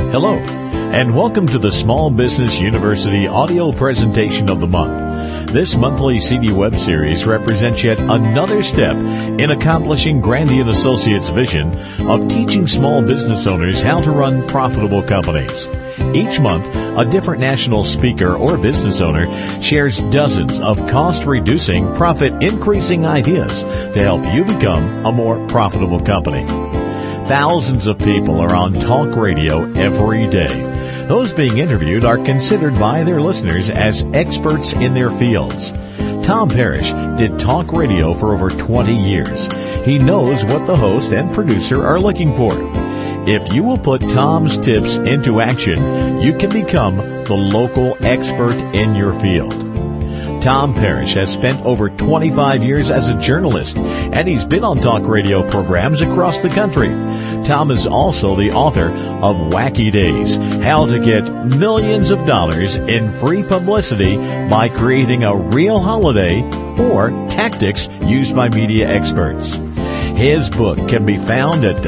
Hello, and welcome to the Small Business University audio presentation of the month. This monthly CD web series represents yet another step in accomplishing Grandy & Associates' vision of teaching small business owners how to run profitable companies. Each month, a different national speaker or business owner shares dozens of cost-reducing, profit-increasing ideas to help you become a more profitable company. Thousands of people are on talk radio every day. Those being interviewed are considered by their listeners as experts in their fields. Tom Parrish did talk radio for over 20 years. He knows what the host and producer are looking for. If you will put Tom's tips into action, you can become the local expert in your field. Tom Parrish has spent over 25 years as a journalist, and he's been on talk radio programs across the country. Tom is also the author of Wacky Days, How to Get Millions of Dollars in Free Publicity by Creating a Real Holiday, or Tactics Used by Media Experts. His book can be found at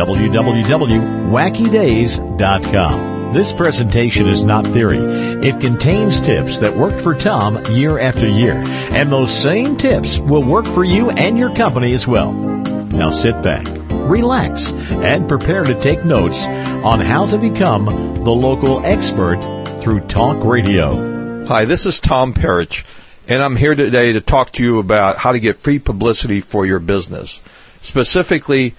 www.wackydays.com. This presentation is not theory. It contains tips that worked for Tom year after year, and those same tips will work for you and your company as well. Now sit back, relax, and prepare to take notes on how to become the local expert through talk radio. Hi, this is Tom Parrish, and I'm here today to talk to you about how to get free publicity for your business. Specifically,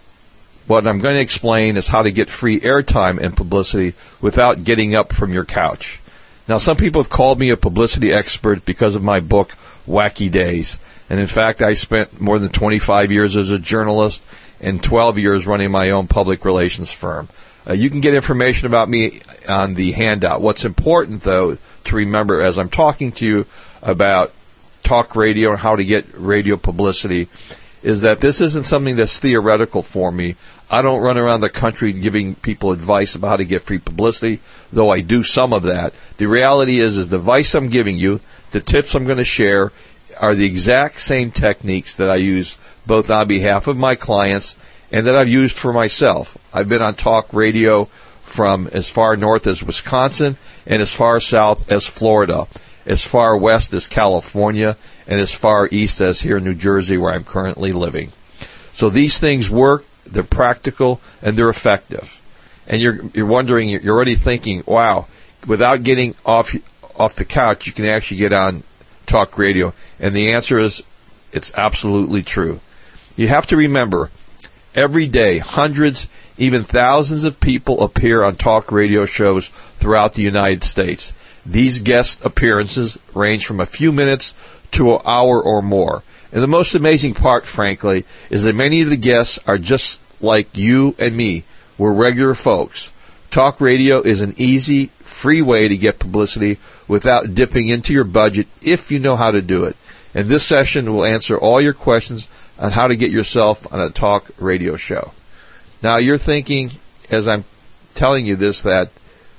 what I'm going to explain is how to get free airtime and publicity without getting up from your couch. Now, some people have called me a publicity expert because of my book, Wacky Days. And in fact, I spent more than 25 years as a journalist and 12 years running my own public relations firm. You can get information about me on the handout. What's important, though, to remember as I'm talking to you about talk radio and how to get radio publicity is that this isn't something that's theoretical for me. I don't run around the country giving people advice about how to get free publicity, though I do some of that. The reality is the advice I'm giving you, the tips I'm going to share, are the exact same techniques that I use both on behalf of my clients and that I've used for myself. I've been on talk radio from as far north as Wisconsin and as far south as Florida, as far west as California, and as far east as here in New Jersey, where I'm currently living. So these things work, they're practical, and they're effective. And you're wondering, you're already thinking, wow, without getting off the couch, you can actually get on talk radio. And the answer is, it's absolutely true. You have to remember, every day, hundreds, even thousands of people appear on talk radio shows throughout the United States. These guest appearances range from a few minutes to an hour or more. And the most amazing part, frankly, is that many of the guests are just like you and me. We're regular folks. Talk radio is an easy, free way to get publicity without dipping into your budget if you know how to do it. And this session will answer all your questions on how to get yourself on a talk radio show. Now, you're thinking, as I'm telling you this, that,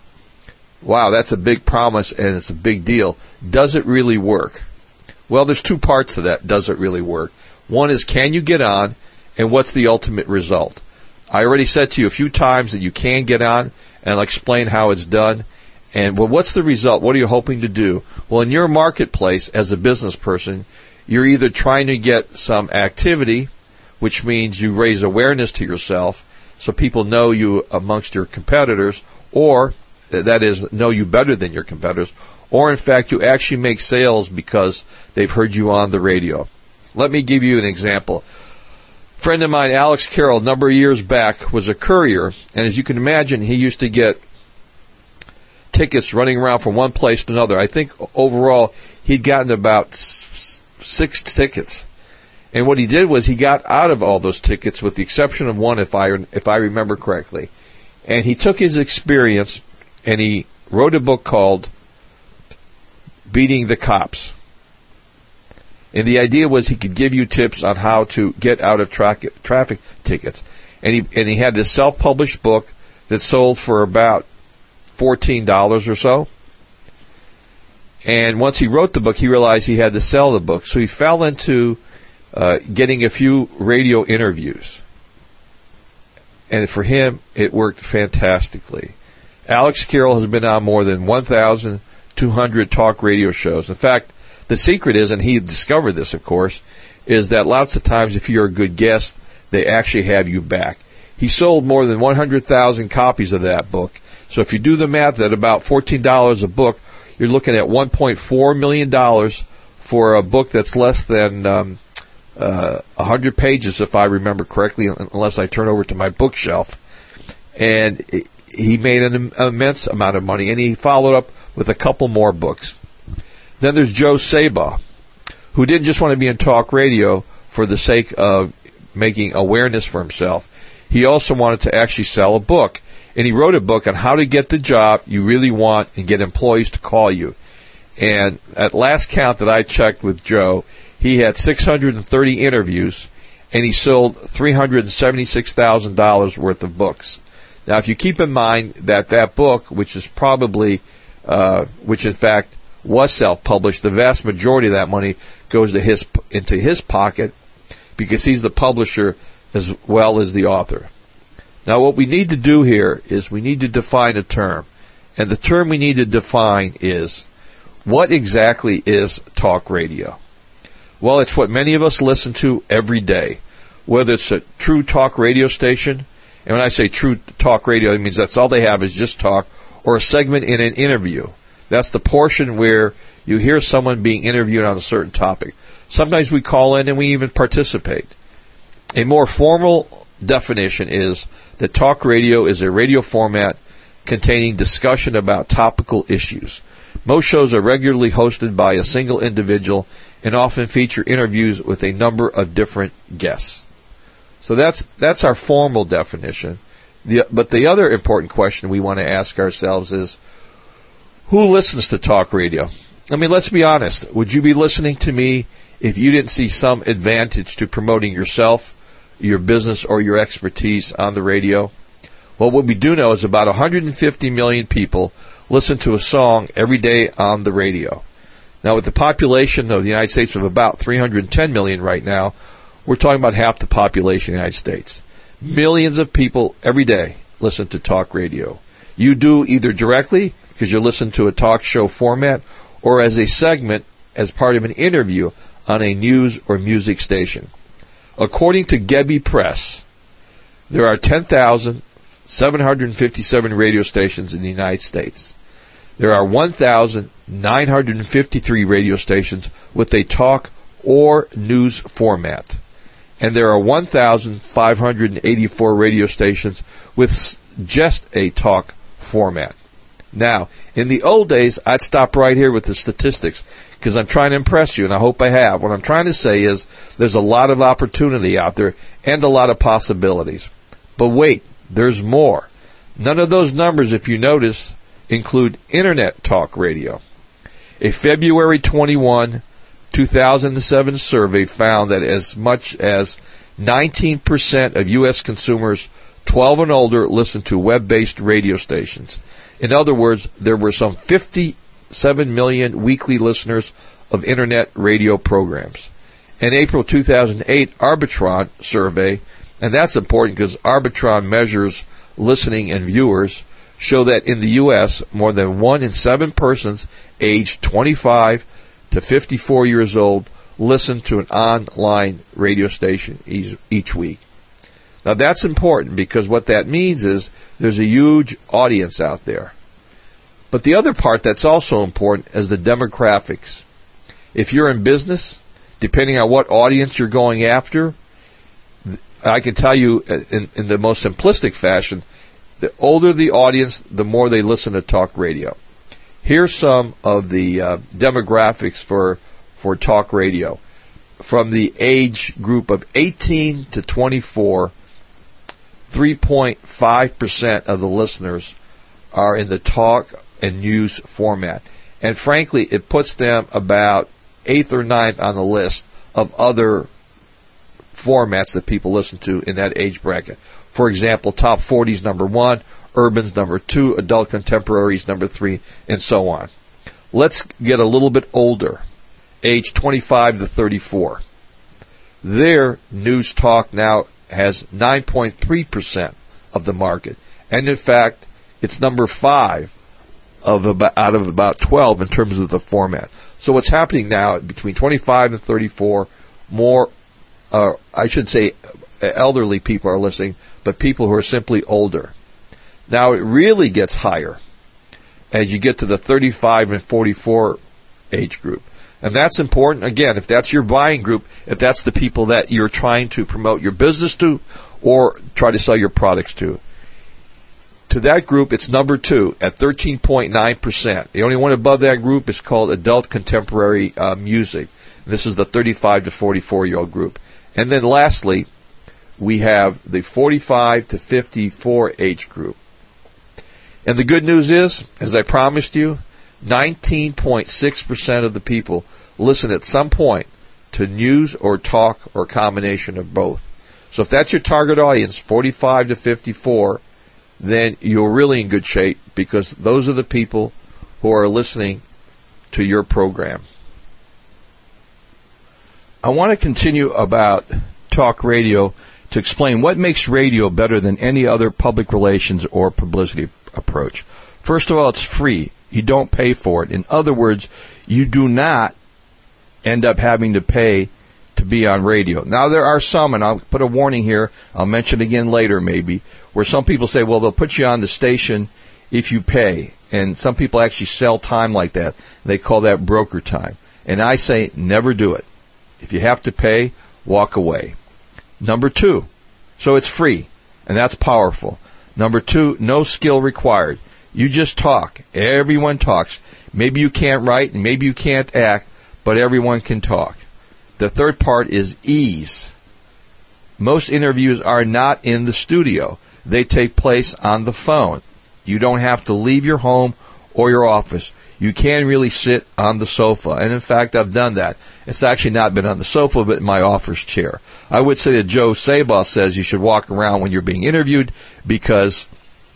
wow, that's a big promise and it's a big deal. Does it really work? Well, there's two parts to that. Does it really work? One is, can you get on, and what's the ultimate result? I already said to you a few times that you can get on, and I'll explain how it's done. And, well, what's the result? What are you hoping to do? Well, in your marketplace, as a business person, you're either trying to get some activity, which means you raise awareness to yourself so people know you amongst your competitors, or, that is, know you better than your competitors, or in fact you actually make sales because they've heard you on the radio. Let me give you an example. A friend of mine, Alex Carroll, a number of years back, was a courier, and as you can imagine, he used to get tickets running around from one place to another. I think overall he'd gotten about 6 tickets. And what he did was he got out of all those tickets, with the exception of one, if I remember correctly. And he took his experience and he wrote a book called Beating the Cops. And the idea was he could give you tips on how to get out of traffic tickets. And he had this self-published book that sold for about $14 or so. And once he wrote the book, he realized he had to sell the book. So he fell into getting a few radio interviews. And for him, it worked fantastically. Alex Carroll has been on more than 1,200 talk radio shows. In fact, the secret is, and he discovered this, of course, is that lots of times if you're a good guest, they actually have you back. He sold more than 100,000 copies of that book. So if you do the math at about $14 a book, you're looking at $1.4 million for a book that's less than 100 pages, if I remember correctly, unless I turn over to my bookshelf. And he made an immense amount of money, and he followed up with a couple more books. Then there's Joe Sabaugh, who didn't just want to be in talk radio for the sake of making awareness for himself. He also wanted to actually sell a book. And he wrote a book on how to get the job you really want and get employees to call you. And at last count that I checked with Joe, he had 630 interviews, and he sold $376,000 worth of books. Now, if you keep in mind that that book, which is probably, which in fact was self-published, the vast majority of that money goes to into his pocket because he's the publisher as well as the author. Now, what we need to do here is we need to define a term. And the term we need to define is, what exactly is talk radio? Well, it's what many of us listen to every day, whether it's a true talk radio station, and when I say true talk radio, it means that's all they have is just talk, or a segment in an interview. That's the portion where you hear someone being interviewed on a certain topic. Sometimes we call in and we even participate. A more formal definition is that talk radio is a radio format containing discussion about topical issues. Most shows are regularly hosted by a single individual and often feature interviews with a number of different guests. So that's our formal definition. But the other important question we want to ask ourselves is, who listens to talk radio? I mean, let's be honest. Would you be listening to me if you didn't see some advantage to promoting yourself, your business, or your expertise on the radio? Well, what we do know is about 150 million people listen to a song every day on the radio. Now, with the population of the United States of about 310 million right now, we're talking about half the population of the United States. Millions of people every day listen to talk radio. You do either directly, because you listen to a talk show format, or as a segment as part of an interview on a news or music station. According to Gebby Press, there are 10,757 radio stations in the United States. There are 1,953 radio stations with a talk or news format. And there are 1,584 radio stations with just a talk format. Now, in the old days, I'd stop right here with the statistics because I'm trying to impress you, and I hope I have. What I'm trying to say is there's a lot of opportunity out there and a lot of possibilities. But wait, there's more. None of those numbers, if you notice, include Internet talk radio. A February 21, 2007 survey found that as much as 19% of U.S. consumers 12 and older listen to web-based radio stations. In other words, there were some 57 million weekly listeners of Internet radio programs. An April 2008 Arbitron survey, and that's important because Arbitron measures listening and viewers, show that in the U.S., more than 1 in 7 persons aged 25 to 54 years old listen to an online radio station each week. Now, that's important because what that means is there's a huge audience out there. But the other part that's also important is the demographics. If you're in business, depending on what audience you're going after, I can tell you in the most simplistic fashion, the older the audience, the more they listen to talk radio. Here's some of the demographics for talk radio. From the age group of 18 to 24, 3.5% of the listeners are in the talk and news format. And frankly, it puts them about 8th or 9th on the list of other formats that people listen to in that age bracket. For example, Top 40's number 1, Urban's number 2, Adult Contemporary's number 3, and so on. Let's get a little bit older, age 25 to 34. Their news talk now has 9.3% of the market. And in fact, It's number 5 out of about 12 in terms of the format. So what's happening now between 25 and 34, more, I should say, elderly people are listening, but people who are simply older. Now it really gets higher as you get to the 35 and 44 age group. And that's important, again, if that's your buying group, if that's the people that you're trying to promote your business to or try to sell your products to. To that group, it's number 2 at 13.9%. The only one above that group is called adult contemporary music. This is the 35 to 44-year-old group. And then lastly, we have the 45 to 54 age group. And the good news is, as I promised you, 19.6% of the people listen at some point to news or talk or a combination of both. So if that's your target audience, 45 to 54, then you're really in good shape because those are the people who are listening to your program. I want to continue about talk radio to explain what makes radio better than any other public relations or publicity approach. First of all, it's free. You don't pay for it. In other words, you do not end up having to pay to be on radio. Now, there are some, and I'll put a warning here, I'll mention again later maybe, where some people say, well, they'll put you on the station if you pay. And some people actually sell time like that. They call that broker time. And I say, never do it. If you have to pay, walk away. Number 2, so it's free, and that's powerful. Number 2, no skill required. You just talk. Everyone talks. Maybe you can't write and maybe you can't act, but everyone can talk. The third part is ease. Most interviews are not in the studio. They take place on the phone. You don't have to leave your home or your office. You can really sit on the sofa. And in fact, I've done that. It's actually not been on the sofa, but in my office chair. I would say that Joe Sabah says you should walk around when you're being interviewed because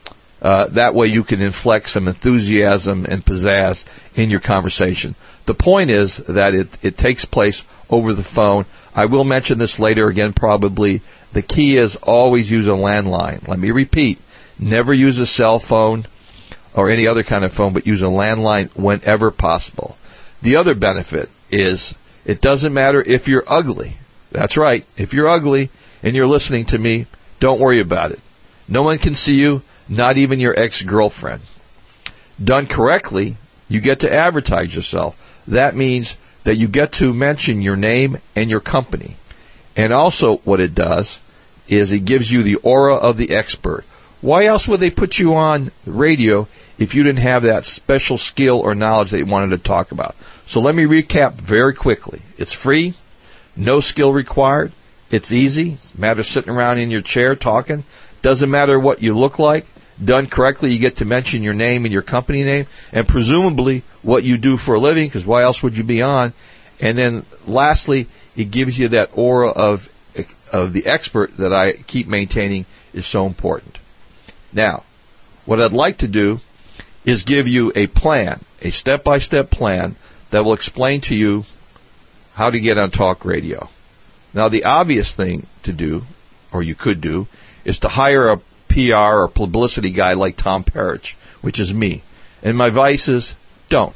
that way you can inflect some enthusiasm and pizzazz in your conversation. The point is that it takes place over the phone. I will mention this later again probably. The key is always use a landline. Let me repeat. Never use a cell phone or any other kind of phone, but use a landline whenever possible. The other benefit is it doesn't matter if you're ugly. That's right. If you're ugly and you're listening to me, don't worry about it. No one can see you, not even your ex-girlfriend. Done correctly, you get to advertise yourself. That means that you get to mention your name and your company. And also what it does is it gives you the aura of the expert. Why else would they put you on radio if you didn't have that special skill or knowledge that you wanted to talk about? So let me recap very quickly. It's free, no skill required, it's easy, it's a matter of sitting around in your chair talking, doesn't matter what you look like, done correctly you get to mention your name and your company name, and presumably what you do for a living, because why else would you be on? And then lastly, it gives you that aura of the expert that I keep maintaining is so important. Now, what I'd like to do is give you a plan, a step-by-step plan that will explain to you how to get on talk radio. Now, the obvious thing to do, or you could do, is to hire a PR or publicity guy like Tom Parrish, which is me. And my advice is, don't.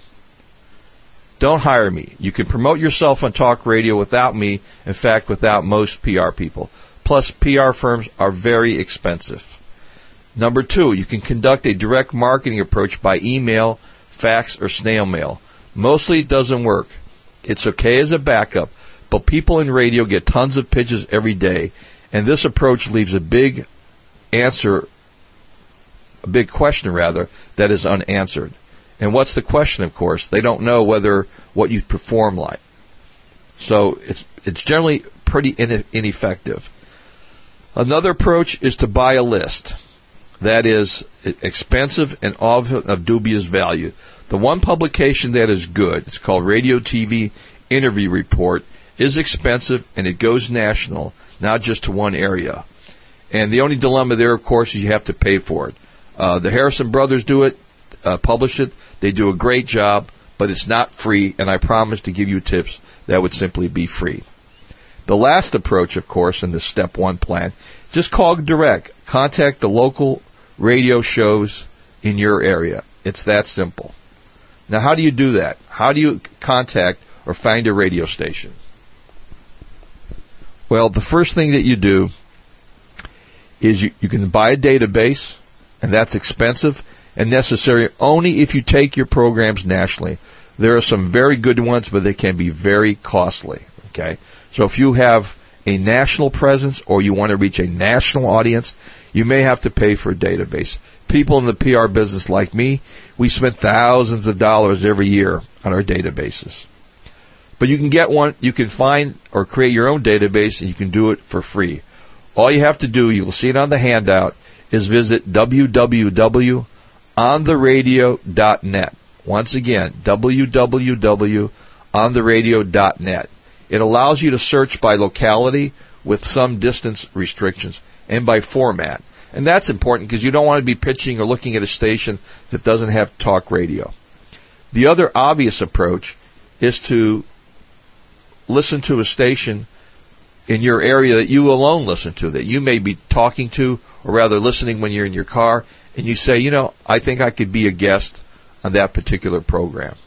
Don't hire me. You can promote yourself on talk radio without me, in fact, without most PR people. Plus, PR firms are very expensive. Number 2, you can conduct a direct marketing approach by email, fax, or snail mail. Mostly it doesn't work. It's okay as a backup, but people in radio get tons of pitches every day, and this approach leaves a big question that is unanswered. And what's the question, of course? They don't know what you perform like. So it's generally pretty ineffective. Another approach is to buy a list. That is expensive and often of dubious value. The one publication that is good, it's called Radio TV Interview Report, is expensive and it goes national, not just to one area. And the only dilemma there, of course, is you have to pay for it. The Harrison brothers do it, publish it. They do a great job, but it's not free, and I promise to give you tips that would simply be free. The last approach, of course, in the Step 1 plan, just call direct. Contact the local radio shows in your area. It's that simple. Now, how do you do that? How do you contact or find a radio station? Well, the first thing that you do is you can buy a database, and that's expensive and necessary only if you take your programs nationally. There are some very good ones, but they can be very costly. Okay, so if you have a national presence or you want to reach a national audience, you may have to pay for a database. People in the PR business like me, we spend thousands of dollars every year on our databases. But you can get one, you can find or create your own database, and you can do it for free. All you have to do, you'll see it on the handout, is visit www.ontheradio.net. Once again, www.ontheradio.net. It allows you to search by locality with some distance restrictions and by format. And that's important because you don't want to be pitching or looking at a station that doesn't have talk radio. The other obvious approach is to listen to a station in your area that you alone listen to, that you may be talking to, or rather listening when you're in your car, and you say, you know, I think I could be a guest on that particular program.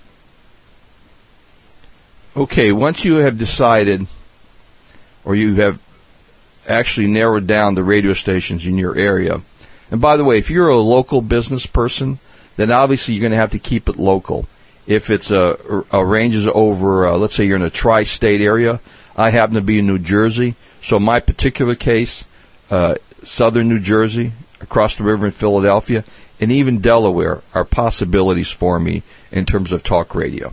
Okay, once you have decided, or you have actually narrowed down the radio stations in your area, and by the way, if you're a local business person, then obviously you're going to have to keep it local. If it's ranges over, let's say you're in a tri-state area. I happen to be in New Jersey, so in my particular case, southern New Jersey, across the river in Philadelphia, and even Delaware are possibilities for me in terms of talk radio.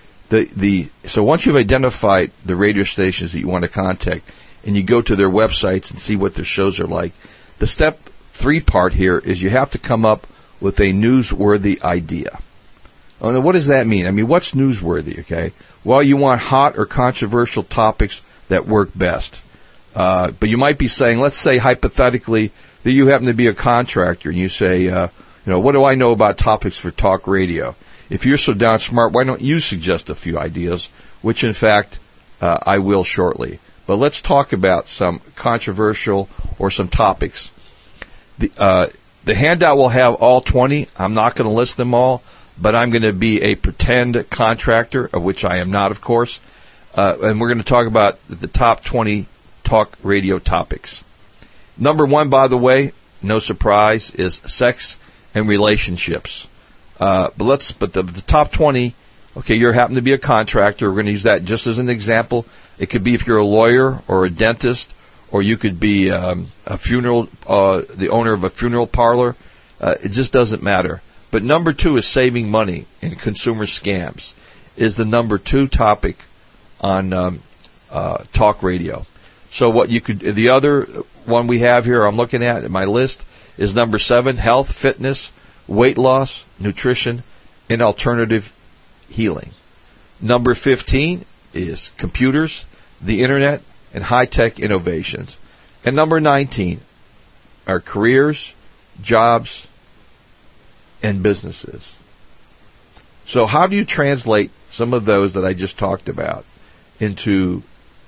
So once you've identified the radio stations that you want to contact, and you go to their websites and see what their shows are like, the step 3 part here is you have to come up with a newsworthy idea. Oh, now what does that mean? I mean, what's newsworthy, okay? Well, you want hot or controversial topics that work best. But you might be saying, let's say hypothetically that you happen to be a contractor and you say, what do I know about topics for talk radio? If you're so darn smart, why don't you suggest a few ideas, which in fact I will shortly. But let's talk about some controversial or some topics. The handout will have all 20. I'm not going to list them all, but I'm going to be a pretend contractor, of which I am not, of course. And we're going to talk about the top 20 talk radio topics. Number 1, by the way, no surprise, is sex and relationships. But the top 20, okay, you happen to be a contractor. We're going to use that just as an example. It could be if you're a lawyer or a dentist, or you could be the owner of a funeral parlor. It just doesn't matter. But number 2 is saving money in consumer scams, is the number 2 topic on talk radio. So the other one we have here, I'm looking at in my list, is number 7, health, fitness, weight loss, nutrition, and alternative healing. Number 15 is computers, the internet, and high-tech innovations. And number 19 are careers, jobs, and businesses. So how do you translate some of those that I just talked about into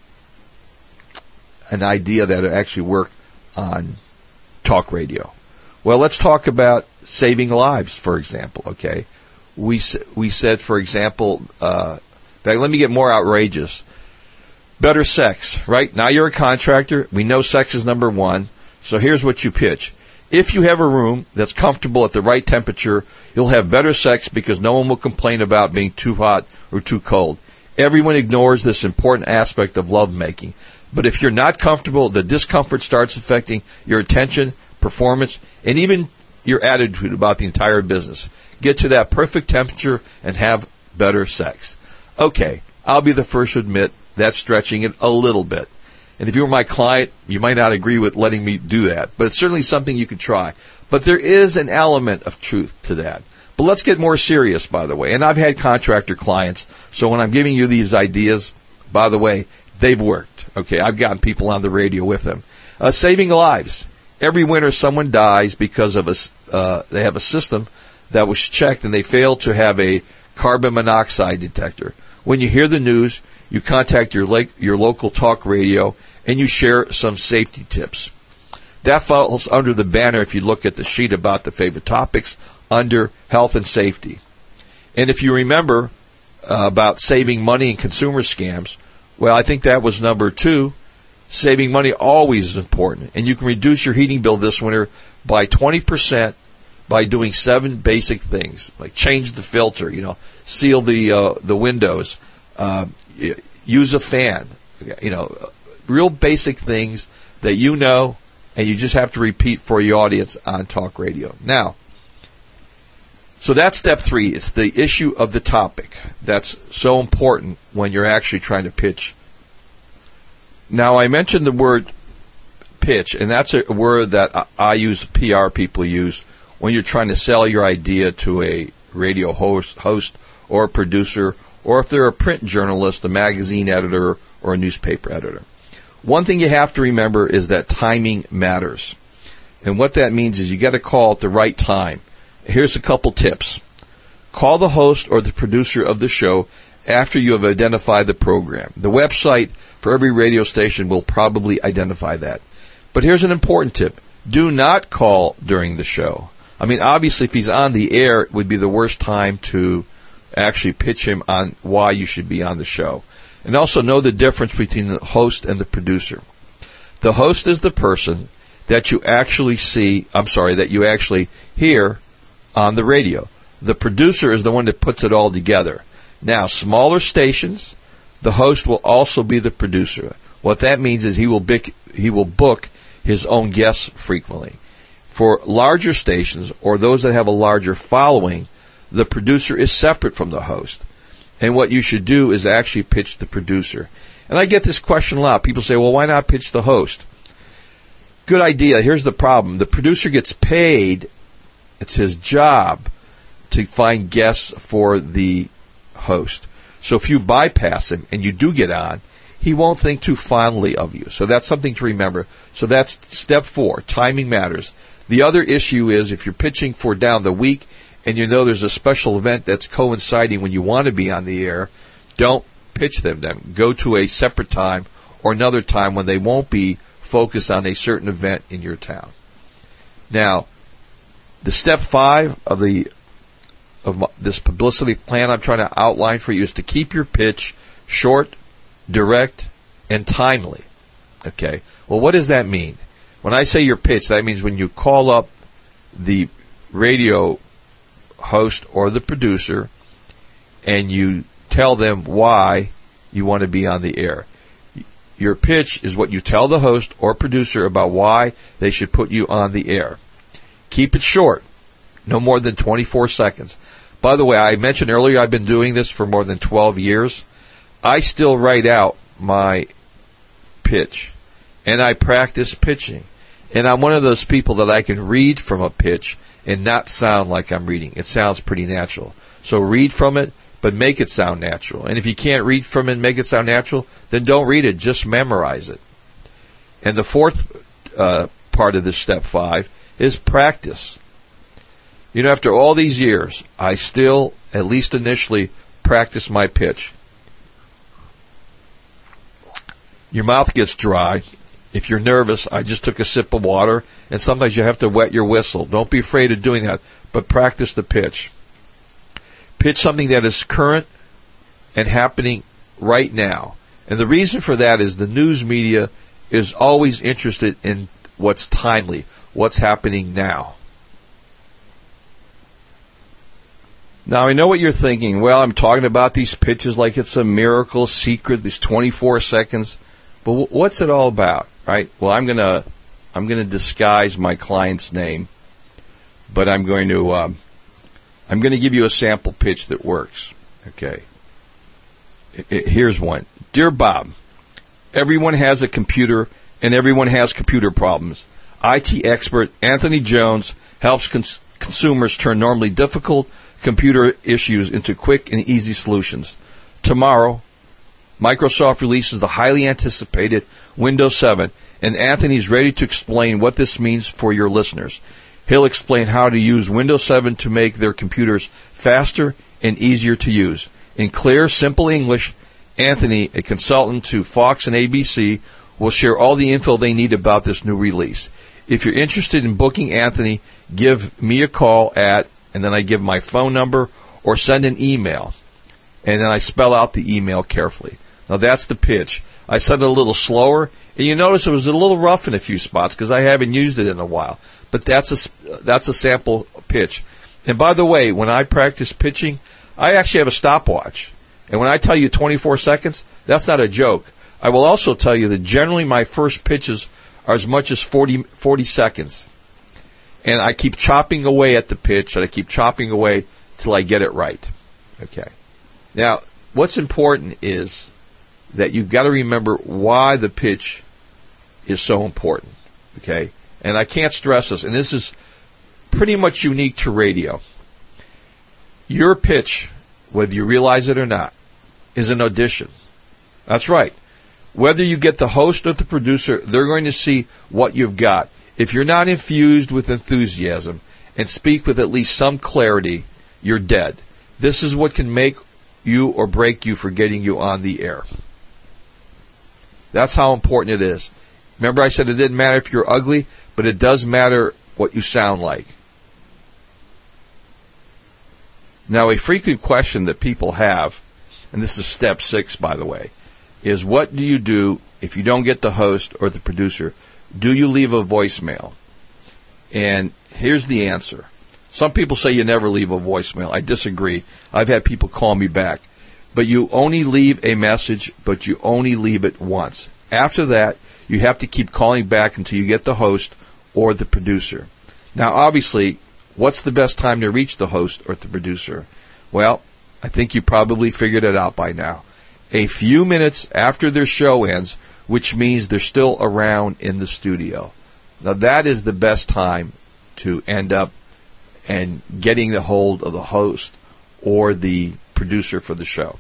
an idea that will actually work on talk radio? Well, let's talk about saving lives, for example, okay? We said, for example, in fact, let me get more outrageous. Better sex, right? Now you're a contractor. We know sex is number 1. So here's what you pitch. If you have a room that's comfortable at the right temperature, you'll have better sex because no one will complain about being too hot or too cold. Everyone ignores this important aspect of lovemaking. But if you're not comfortable, the discomfort starts affecting your attention, performance, and even your attitude about the entire business. Get to that perfect temperature and have better sex. Okay, I'll be the first to admit that's stretching it a little bit. And if you were my client, you might not agree with letting me do that. But it's certainly something you could try. But there is an element of truth to that. But let's get more serious, by the way. And I've had contractor clients, so when I'm giving you these ideas, by the way, they've worked. Okay, I've gotten people on the radio with them. Saving lives. Every winter someone dies because of they have a system that was checked and they failed to have a carbon monoxide detector. When you hear the news, you contact your local talk radio and you share some safety tips. That falls under the banner, if you look at the sheet about the favorite topics, under health and safety. And if you remember about saving money in consumer scams, well, I think that was number 2. Saving money always is important. And you can reduce your heating bill this winter by 20% by doing 7 basic things, like change the filter, seal the windows, use a fan, real basic things that and you just have to repeat for your audience on talk radio. Now, so that's step 3. It's the issue of the topic. That's so important when you're actually trying to pitch. Now, I mentioned the word pitch, and that's a word that I use, PR people use, when you're trying to sell your idea to a radio host or a producer, or if they're a print journalist, a magazine editor, or a newspaper editor. One thing you have to remember is that timing matters. And what that means is you got to call at the right time. Here's a couple tips. Call the host or the producer of the show after you have identified the program. The website for every radio station will probably identify that. But here's an important tip. Do not call during the show. I mean, obviously, if he's on the air, it would be the worst time to actually pitch him on why you should be on the show. And also know the difference between the host and the producer. The host is the person that you actually that you actually hear on the radio. The producer is the one that puts it all together. Now, smaller stations, the host will also be the producer. What that means is he will book his own guests frequently. For larger stations or those that have a larger following, the producer is separate from the host. And what you should do is actually pitch the producer. And I get this question a lot. People say, well, why not pitch the host? Good idea. Here's the problem. The producer gets paid. It's his job to find guests for the host. So if you bypass him and you do get on, he won't think too fondly of you. So that's something to remember. So that's step 4. Timing matters. The other issue is if you're pitching for down the week and there's a special event that's coinciding when you want to be on the air, don't pitch them then. Go to a separate time or another time when they won't be focused on a certain event in your town. Now, the step 5 of this publicity plan I'm trying to outline for you is to keep your pitch short, direct, and timely. Okay. Well, what does that mean? When I say your pitch, that means when you call up the radio host or the producer and you tell them why you want to be on the air. Your pitch is what you tell the host or producer about why they should put you on the air. Keep it short, no more than 24 seconds. By the way, I mentioned earlier I've been doing this for more than 12 years. I still write out my pitch, and I practice pitching. And I'm one of those people that I can read from a pitch and not sound like I'm reading. It sounds pretty natural. So read from it, but make it sound natural. And if you can't read from it and make it sound natural, then don't read it. Just memorize it. And the 4th part of this step 5 is practice. After all these years, I still, at least initially, practice my pitch. Your mouth gets dry. If you're nervous, I just took a sip of water, and sometimes you have to wet your whistle. Don't be afraid of doing that, but practice the pitch. Pitch something that is current and happening right now. And the reason for that is the news media is always interested in what's timely, what's happening now. Now, I know what you're thinking. Well, I'm talking about these pitches like it's a miracle secret, these 24 seconds. But what's it all about, right? Well, I'm gonna disguise my client's name, but I'm going to give you a sample pitch that works. Okay. Here's one. Dear Bob, everyone has a computer and everyone has computer problems. IT expert Anthony Jones helps consumers turn normally difficult computer issues into quick and easy solutions. Tomorrow, Microsoft releases the highly anticipated Windows 7, and Anthony's ready to explain what this means for your listeners. He'll explain how to use Windows 7 to make their computers faster and easier to use. In clear, simple English, Anthony, a consultant to Fox and ABC, will share all the info they need about this new release. If you're interested in booking Anthony, give me a call at and then I give my phone number or send an email, and then I spell out the email carefully. Now that's the pitch. I said it a little slower, and you notice it was a little rough in a few spots because I haven't used it in a while. But that's a sample pitch. And by the way, when I practice pitching, I actually have a stopwatch. And when I tell you 24 seconds, that's not a joke. I will also tell you that generally my first pitches are as much as 40 seconds. And I keep chopping away at the pitch, and I keep chopping away till I get it right. Okay. Now, what's important is that you've got to remember why the pitch is so important. Okay? And I can't stress this, and this is pretty much unique to radio. Your pitch, whether you realize it or not, is an audition. That's right. Whether you get the host or the producer, they're going to see what you've got. If you're not infused with enthusiasm and speak with at least some clarity, you're dead. This is what can make you or break you for getting you on the air. That's how important it is. Remember I said it didn't matter if you're ugly, but it does matter what you sound like. Now, a frequent question that people have, and this is step 6, by the way, is what do you do if you don't get the host or the producer? Do you leave a voicemail? And here's the answer. Some people say you never leave a voicemail. I disagree. I've had people call me back. But you only leave a message, but you only leave it once. After that, you have to keep calling back until you get the host or the producer. Now, obviously, what's the best time to reach the host or the producer? Well, I think you probably figured it out by now. A few minutes after their show ends, which means they're still around in the studio. Now, that is the best time to end up and getting the hold of the host or the producer for the show.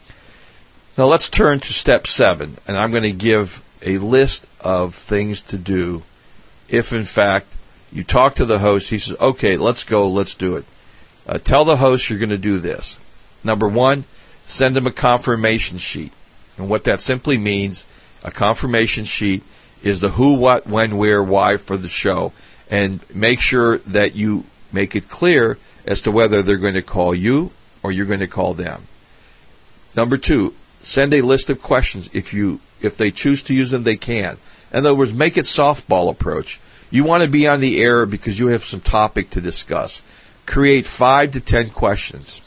Now, let's turn to step 7, and I'm going to give a list of things to do if, in fact, you talk to the host. He says, okay, let's go, let's do it. Tell the host you're going to do this. Number 1, send him a confirmation sheet. And what that simply means, a confirmation sheet is the who, what, when, where, why for the show. And make sure that you make it clear as to whether they're going to call you or you're going to call them. Number 2, send a list of questions. If they choose to use them, they can. In other words, make it softball approach. You want to be on the air because you have some topic to discuss. Create 5 to 10 questions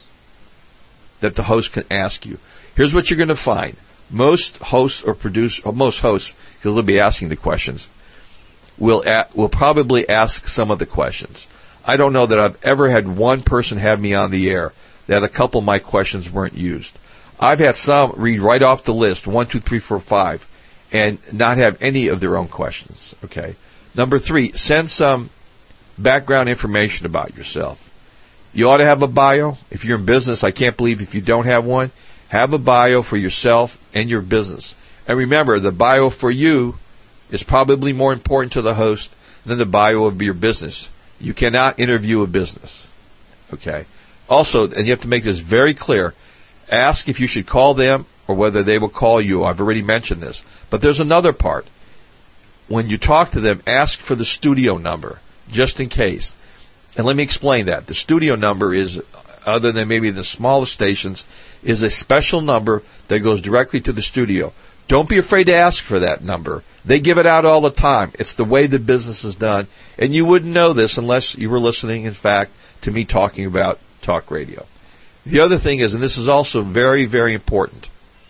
that the host can ask you. Here's what you're going to find. Most hosts, because they'll be asking the questions, will probably ask some of the questions. I don't know that I've ever had one person have me on the air that a couple of my questions weren't used. I've had some read right off the list, 1, 2, 3, 4, 5, and not have any of their own questions. Okay. Number 3, send some background information about yourself. You ought to have a bio. If you're in business, I can't believe if you don't have one. Have a bio for yourself and your business. And remember, the bio for you is probably more important to the host than the bio of your business. You cannot interview a business. Okay. Also, and you have to make this very clear, ask if you should call them or whether they will call you. I've already mentioned this. But there's another part. When you talk to them, ask for the studio number, just in case. And let me explain that. The studio number is, other than maybe the smallest stations, is a special number that goes directly to the studio. Don't be afraid to ask for that number. They give it out all the time. It's the way the business is done. And you wouldn't know this unless you were listening, in fact, to me talking about talk radio. The other thing is, and this is also very, very important,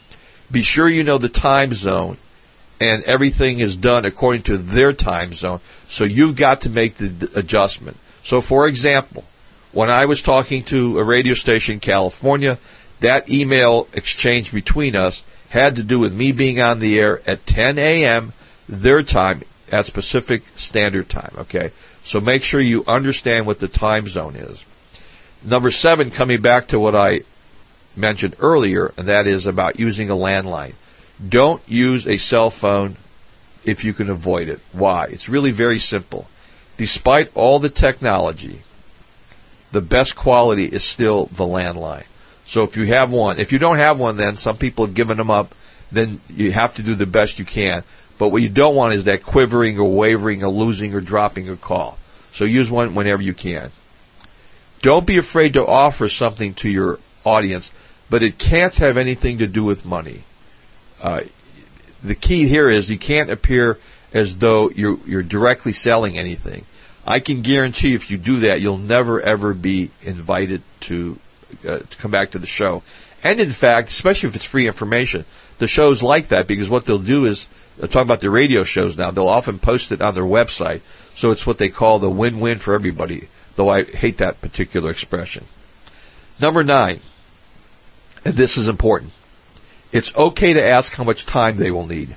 be sure you know the time zone and everything is done according to their time zone. So you've got to make the adjustment. So, for example, when I was talking to a radio station in California, that email exchange between us had to do with me being on the air at 10 a.m. their time at Pacific Standard Time. Okay, so make sure you understand what the time zone is. Number 7, coming back to what I mentioned earlier, and that is about using a landline. Don't use a cell phone if you can avoid it. Why? It's really very simple. Despite all the technology, the best quality is still the landline. So if you have one, if you don't have one, then some people have given them up, then you have to do the best you can. But what you don't want is that quivering or wavering or losing or dropping a call. So use one whenever you can. Don't be afraid to offer something to your audience, but it can't have anything to do with money. The key here is you can't appear as though you're directly selling anything. I can guarantee if you do that, you'll never, ever be invited to come back to the show. And in fact, especially if it's free information, the shows like that, because what they'll do is, talking about the radio shows now, they'll often post it on their website. So it's what they call the win-win for everybody, though I hate that particular expression. Number 9, and this is important, it's okay to ask how much time they will need.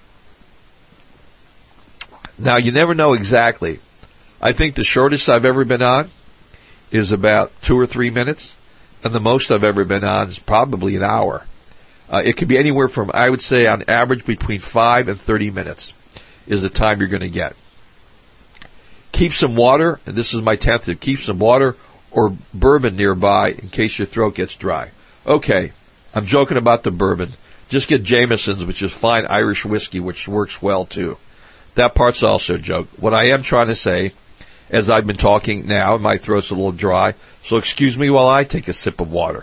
Now, you never know exactly. I think the shortest I've ever been on is about 2 or 3 minutes, and the most I've ever been on is probably an hour. It could be anywhere from, I would say, on average, between 5 and 30 minutes is the time you're going to get. Keep some water, and this is my 10th tip, keep some water or bourbon nearby in case your throat gets dry. Okay, I'm joking about the bourbon. Just get Jameson's, which is fine Irish whiskey, which works well too. That part's also a joke. What I am trying to say, as I've been talking now, my throat's a little dry, so excuse me while I take a sip of water.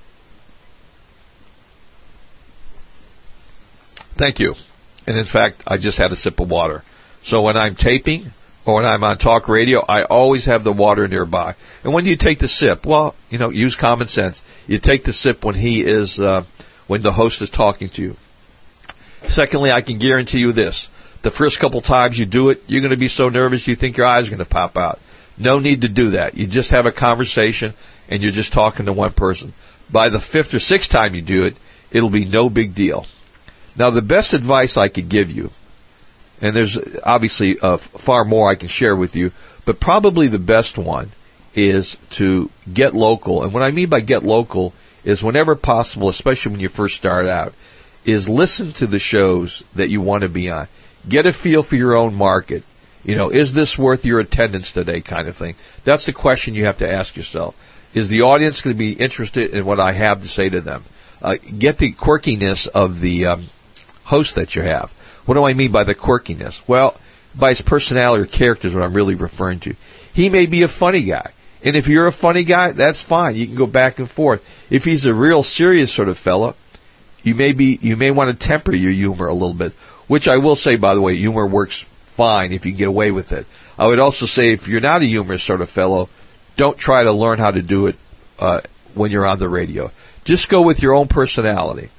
Thank you. And in fact, I just had a sip of water. So when I'm taping or when I'm on talk radio, I always have the water nearby. And when you take the sip, well, use common sense. You take the sip when when the host is talking to you. Secondly, I can guarantee you this. The first couple times you do it, you're going to be so nervous you think your eyes are going to pop out. No need to do that. You just have a conversation and you're just talking to one person. By the 5th or 6th time you do it, it'll be no big deal. Now, the best advice I could give you, and there's obviously far more I can share with you, but probably the best one is to get local. And what I mean by get local is whenever possible, especially when you first start out, is listen to the shows that you want to be on. Get a feel for your own market. Is this worth your attendance today kind of thing? That's the question you have to ask yourself. Is the audience going to be interested in what I have to say to them? Get the quirkiness of the host that you have. What do I mean by the quirkiness? Well, by his personality or character is what I'm really referring to. He may be a funny guy. And if you're a funny guy, that's fine. You can go back and forth. If he's a real serious sort of fella, you may want to temper your humor a little bit, which I will say, by the way, humor works fine if you can get away with it. I would also say if you're not a humorous sort of fellow, don't try to learn how to do it when you're on the radio. Just go with your own personality.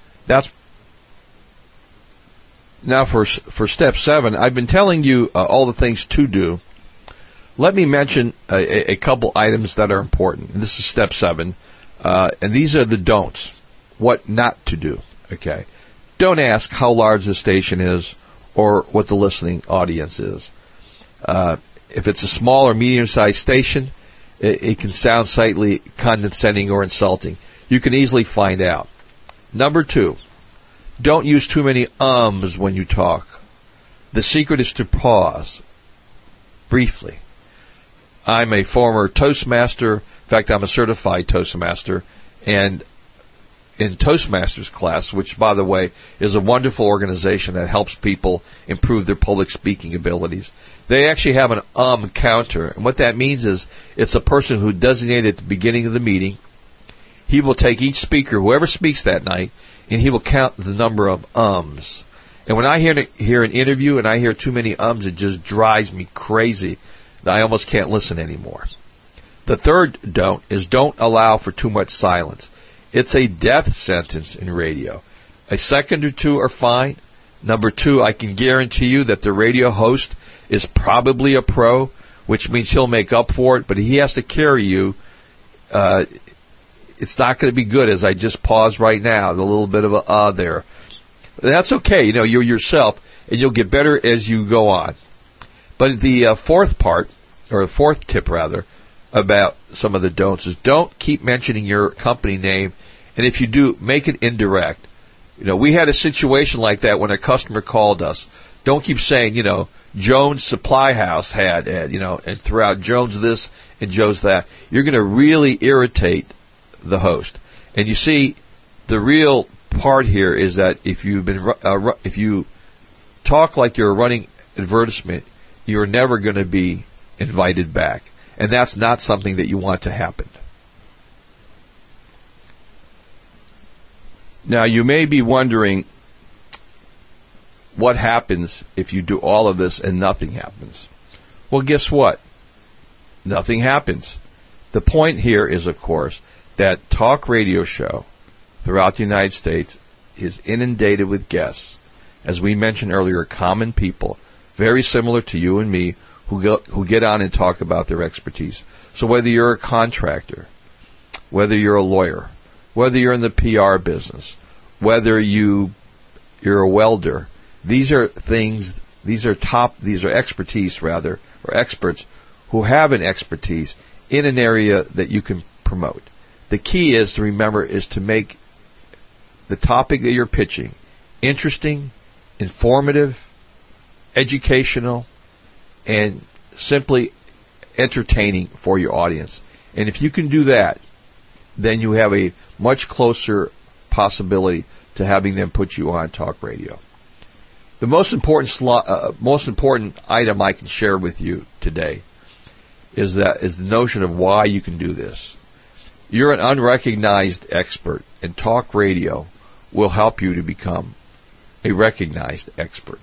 Now for step 7, I've been telling you all the things to do. Let me mention a couple items that are important. And this is step 7. And these are the don'ts. What not to do. Okay. Don't ask how large the station is or what the listening audience is. If it's a small or medium-sized station, it can sound slightly condescending or insulting. You can easily find out. Number 2. Don't use too many ums when you talk. The secret is to pause briefly. I'm a former Toastmaster. In fact, I'm a certified Toastmaster. And in Toastmasters class, which, by the way, is a wonderful organization that helps people improve their public speaking abilities, they actually have an counter. And what that means is it's a person who designated at the beginning of the meeting. He will take each speaker, whoever speaks that night, and he will count the number of ums. And when I hear an interview and I hear too many ums, it just drives me crazy. I almost can't listen anymore. The third don't is don't allow for too much silence. It's a death sentence in radio. A second or two are fine. Number 2, I can guarantee you that the radio host is probably a pro, which means he'll make up for it, but he has to carry you. It's not going to be good, as I just paused right now, the little bit of a there. That's okay. You're yourself, and you'll get better as you go on. But the fourth tip, about some of the don'ts is don't keep mentioning your company name, and if you do, make it indirect. We had a situation like that when a customer called us. Don't keep saying, Jones Supply House had, and throughout Jones this and Joe's that. You're going to really irritate the host. And you see, the real part here is that if you talk like you're running advertisement, you're never going to be invited back. And that's not something that you want to happen. Now, you may be wondering what happens if you do all of this and nothing happens. Well, guess what? Nothing happens. The point here is, of course, that talk radio show throughout the United States is inundated with guests, as we mentioned earlier, common people, very similar to you and me, who get on and talk about their expertise. So whether you're a contractor, whether you're a lawyer, whether you're in the PR business, whether you're a welder, these are expertise rather, or experts who have an expertise in an area that you can promote. The key is to remember is to make the topic that you're pitching interesting, informative, educational, and simply entertaining for your audience. And if you can do that, then you have a much closer possibility to having them put you on talk radio. The most important item I can share with you today is the notion of why you can do this. You're an unrecognized expert, and talk radio will help you to become a recognized expert.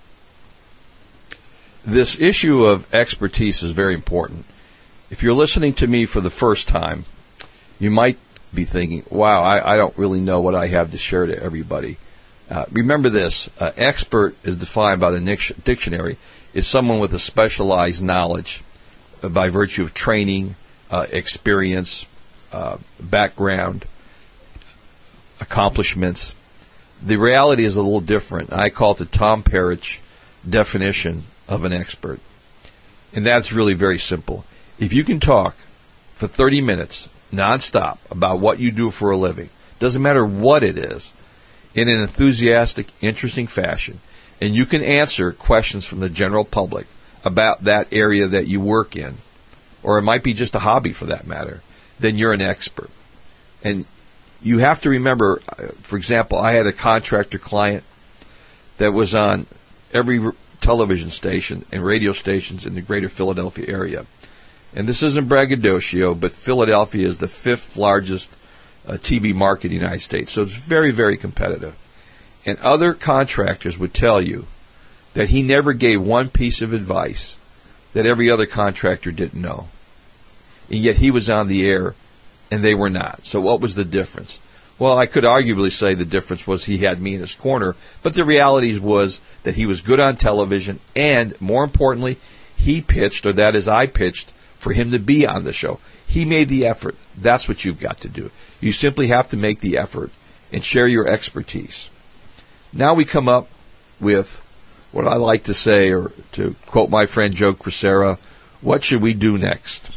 This issue of expertise is very important. If you're listening to me for the first time, you might be thinking, wow, I don't really know what I have to share to everybody. Remember this, expert is defined by the dictionary is someone with a specialized knowledge by virtue of training, experience, background, accomplishments. The reality is a little different. I call it the Tom Perich definition of an expert. And that's really very simple. If you can talk for 30 minutes nonstop about what you do for a living, doesn't matter what it is, in an enthusiastic, interesting fashion, and you can answer questions from the general public about that area that you work in, or it might be just a hobby for that matter, then you're an expert. And you have to remember, for example, I had a contractor client that was on every television station and radio stations in the greater Philadelphia area. And this isn't braggadocio, but Philadelphia is the 5th largest TV market in the United States. So it's very, very competitive. And other contractors would tell you that he never gave one piece of advice that every other contractor didn't know. And yet he was on the air and they were not. So what was the difference? Well, I could arguably say the difference was he had me in his corner, but the reality was that he was good on television, and more importantly, he pitched, or that is I pitched, for him to be on the show. He made the effort. That's what you've got to do. You simply have to make the effort and share your expertise. Now we come up with what I like to say, or to quote my friend Joe Crisera, what should we do next?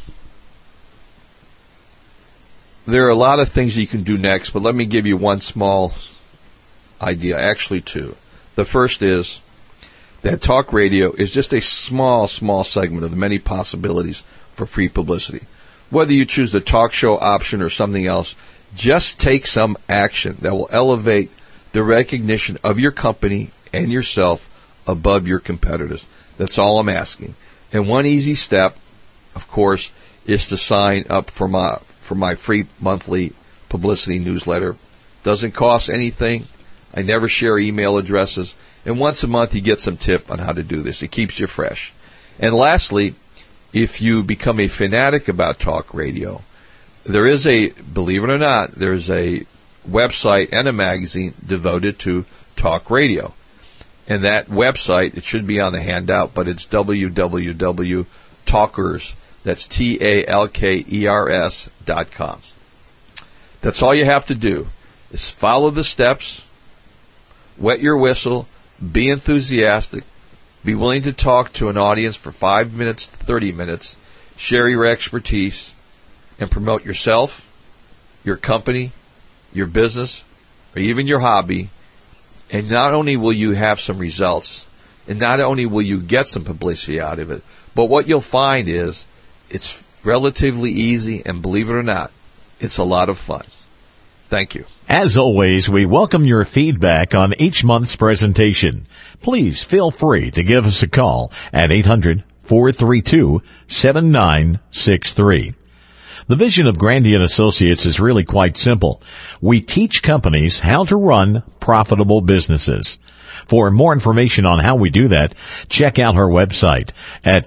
There are a lot of things you can do next, but let me give you one small idea, actually two. The first is that talk radio is just a small segment of the many possibilities for free publicity. Whether you choose the talk show option or something else, just take some action that will elevate the recognition of your company and yourself above your competitors. That's all I'm asking. And one easy step, of course, is to sign up for my free monthly publicity newsletter. Doesn't cost anything. I never share email addresses. And once a month you get some tip on how to do this. It keeps you fresh. And lastly, if you become a fanatic about talk radio, there is believe it or not, there's a website and a magazine devoted to talk radio. And that website, it should be on the handout, but it's www.talkers, that's TALKERS.com. That's all you have to do, is follow the steps, wet your whistle, be enthusiastic, be willing to talk to an audience for 5 minutes to 30 minutes, share your expertise, and promote yourself, your company, your business, or even your hobby. And not only will you have some results, and not only will you get some publicity out of it, but what you'll find is it's relatively easy, and believe it or not, it's a lot of fun. Thank you. As always, we welcome your feedback on each month's presentation. Please feel free to give us a call at 800-432-7963. The vision of Grandy & Associates is really quite simple. We teach companies how to run profitable businesses. For more information on how we do that, check out our website at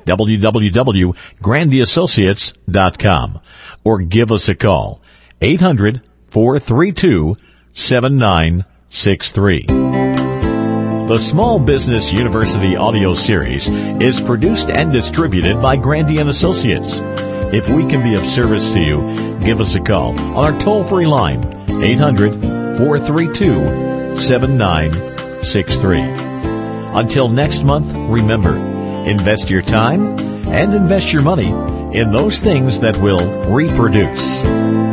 www.grandyassociates.com or give us a call, 800-432-7963. The Small Business University audio series is produced and distributed by Grandy & Associates. If we can be of service to you, give us a call on our toll-free line, 800-432-7963. Until next month, remember, invest your time and invest your money in those things that will reproduce.